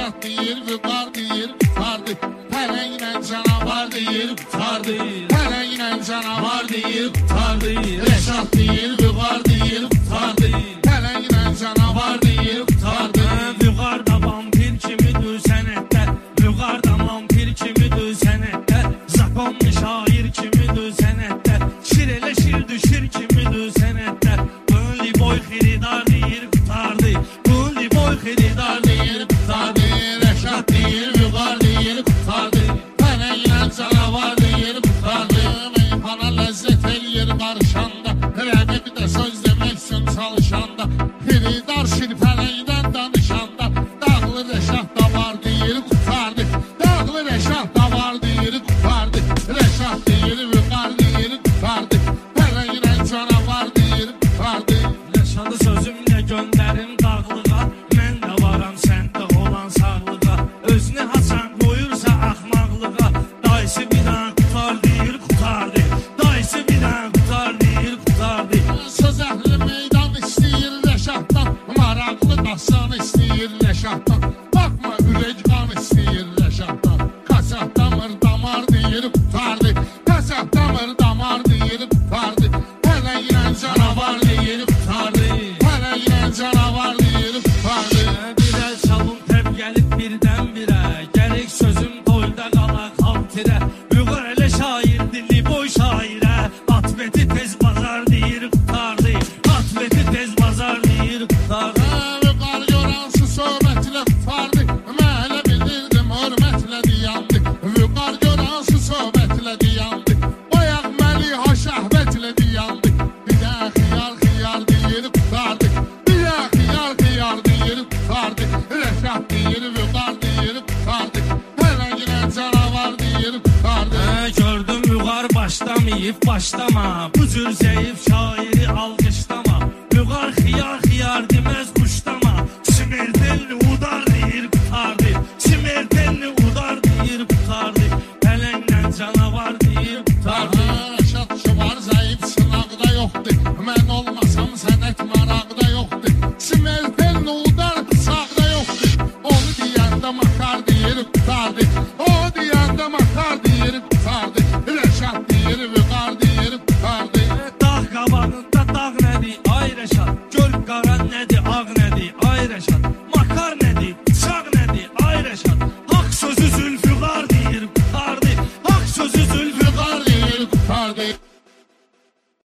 Reşat deyir, Vüqar deyir, qutardı. Pələklə canavar deyir, qutardı. Pələklə canavar deyir, qutardı. Reşat deyir, Vüqar deyir, qutardı. Pələklə canavar deyir, qutardı. Vüqar da vampir kimidir sənətdə. Vüqar da vampir kimidir sənətdə. Zakonlu şair kimidir sənətdə. Şir elə şir düşür kimidir sənətdə. Bunli boy xiridar deyir, qutardı. Bunli boy xiridar deyir, qutardı. Reşat deyir, Vüqar deyir, qutardı. Pələklə canavar deyir, qutardı. Meyxana ləzzət eləyir qarışanda. Rəqib də söz demək üçün çalışanda. Xiridar şir pələkdən danışanda. Dağlı Reşat da var deyir, qutardı. Dağlı Reşat da var deyir, qutardı. Reşat deyir, Vüqar deyir, qutardı. Pələklə canavar deyir, qutardı. Reşadı sözümlə göndərim dağlığa. Mən də varam səndə olan sağlığa. Özünü hasan qoyursa axmaqlığa. Dayısı bir dənə qutar deyir, qutardı. Dayısı bir dənə qutar deyir, qutardı. Söz əhli meydan istəyir Reşatdan. Maraqlı daşsan istəyir Reşatdan. Baxma ürək qan istəyir Reşatdan. Kasab damır damar deyir, qutardı. Kasab damır damar deyir, qutardı. Pələklə canavar deyir, qutardı. Pələklə canavar deyir, qutardı. Bir əl çalın təb gəlib birdən-birə. Gərək sözüm toyda qala xaltirə. Vüqar elə şair dilli boy şairə. Atbeti tez bazar deyir, qutardı. Atbeti tez bazar deyir, qutardı. Vüqar yoransı söhbətlə qutardı. Məhələ bildirdim, hörmətlə diyandı. Vüqar yoransı söhbətlə diyandı. Bayaq məliha şəhvətlə diyandı. Bir də xiyar deyir, qutardı. Bir də xiyar deyir, qutardı. Reşat deyir, Vüqar deyir, qutardı. Pələklə canavar deyir, qutardı. Gördüm Vüqar başlamayıb başlama. Bu cür zəif şair